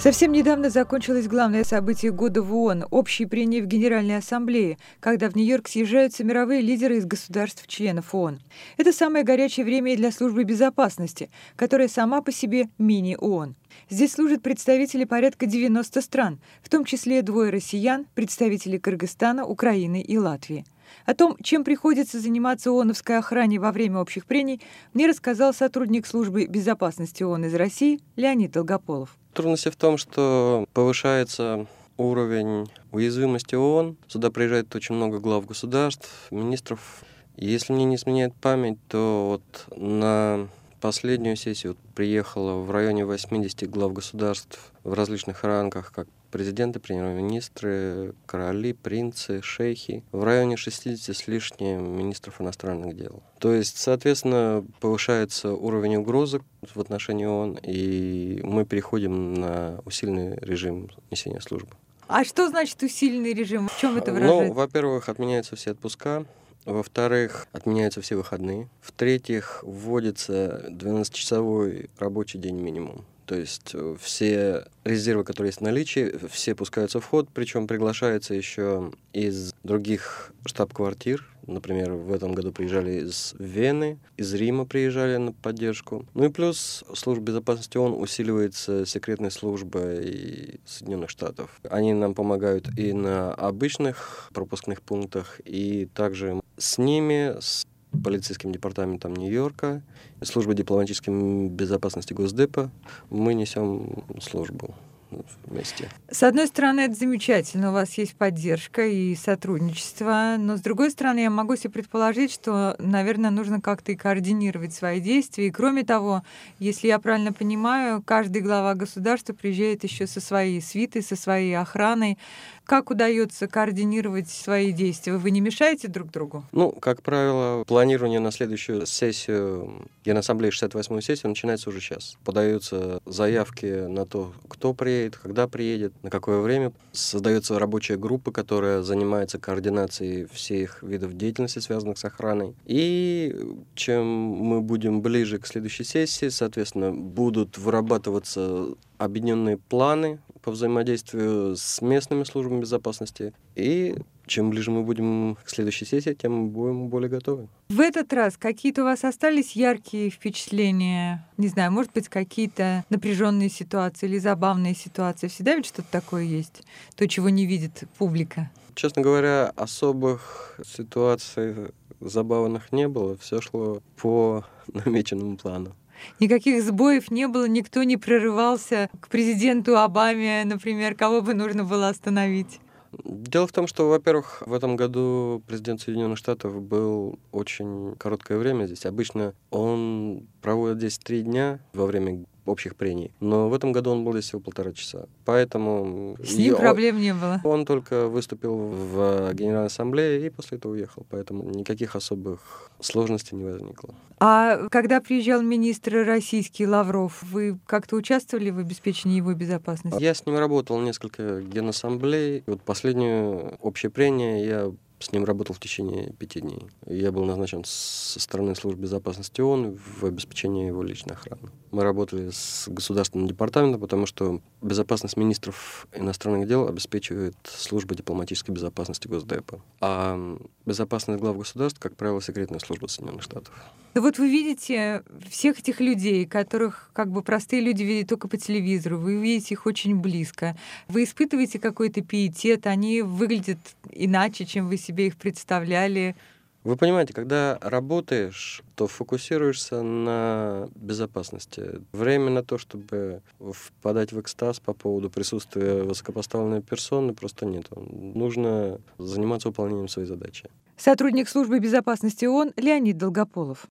Совсем недавно закончилось главное событие года в ООН – общие прения в Генеральной Ассамблее, когда в Нью-Йорк съезжаются мировые лидеры из государств-членов ООН. Это самое горячее время и для Службы безопасности, которая сама по себе мини-ООН. Здесь служат представители порядка 90 стран, в том числе 2 россиян, представители Кыргызстана, Украины и Латвии. О том, чем приходится заниматься ООНовской охране во время общих прений, мне рассказал сотрудник Службы безопасности ООН из России Леонид Долгополов. Трудности в том, что повышается уровень уязвимости ООН. Сюда приезжает очень много глав государств, министров. И если мне не изменяет память, то вот на последнюю сессию приехало в районе 80 глав государств в различных рангах, как президенты, премьер-министры, короли, принцы, шейхи, в районе 60 с лишним министров иностранных дел. То есть, соответственно, повышается уровень угрозы в отношении ООН, и мы переходим на усиленный режим несения службы. А что значит усиленный режим? В чем это выражается? Во-первых, отменяются все отпуска. Во-вторых, отменяются все выходные. В-третьих, вводится 12-часовой рабочий день минимум. То есть все резервы, которые есть в наличии, все пускаются в ход, причем приглашаются еще из других штаб-квартир. Например, в этом году приезжали из Вены, из Рима приезжали на поддержку. Ну и плюс служба безопасности ООН усиливается секретной службой Соединенных Штатов. Они нам помогают и на обычных пропускных пунктах, и также с ними, с полицейским департаментом Нью-Йорка, службой дипломатической безопасности Госдепа, мы несем службу вместе. С одной стороны, это замечательно, у вас есть поддержка и сотрудничество, но с другой стороны, я могу себе предположить, что, наверное, нужно как-то и координировать свои действия. И кроме того, если я правильно понимаю, каждый глава государства приезжает еще со своей свитой, со своей охраной. Как удается координировать свои действия? Вы не мешаете друг другу? Как правило, планирование на следующую сессию Генассамблеи, 68-ю сессию, начинается уже сейчас. Подаются заявки на то, кто приедет, когда приедет, на какое время. Создается рабочая группа, которая занимается координацией всех видов деятельности, связанных с охраной. И чем мы будем ближе к следующей сессии, соответственно, будут вырабатываться объединенные планы по взаимодействию с местными службами безопасности. И чем ближе мы будем к следующей сессии, тем мы будем более готовы. В этот раз какие-то у вас остались яркие впечатления? Не знаю, может быть, какие-то напряженные ситуации или забавные ситуации? Всегда ведь что-то такое есть, то, чего не видит публика. Честно говоря, особых ситуаций забавных не было. Все шло по намеченному плану. Никаких сбоев не было, никто не прорывался к президенту Обаме, например, кого бы нужно было остановить? Дело в том, что, во-первых, в этом году президент Соединенных Штатов был очень короткое время здесь. Обычно он проводит здесь 3 дня во время общих прений, но в этом году он был здесь всего 1,5 часа. Поэтому с ним проблем не было. Он только выступил в Генеральной Ассамблее и после этого уехал, поэтому никаких особых сложностей не возникло. А когда приезжал министр российский Лавров, вы как-то участвовали в обеспечении его безопасности? Я с ним работал несколько генассамблей. Вот последнее общее прение я с ним работал в течение 5 дней. Я был назначен со стороны службы безопасности ООН в обеспечении его личной охраны. Мы работали с государственным департаментом, потому что безопасность министров иностранных дел обеспечивает служба дипломатической безопасности Госдепа. А безопасность глав государств, как правило, секретная служба Соединенных Штатов. Ну вот вы видите всех этих людей, которых как бы простые люди видят только по телевизору, вы видите их очень близко. Вы испытываете какой-то пиетет, они выглядят иначе, чем вы себе их представляли. Вы понимаете, когда работаешь, то фокусируешься на безопасности. Время на то, чтобы впадать в экстаз по поводу присутствия высокопоставленной персоны, просто нет. Нужно заниматься выполнением своей задачи. Сотрудник Службы безопасности ООН Леонид Долгополов.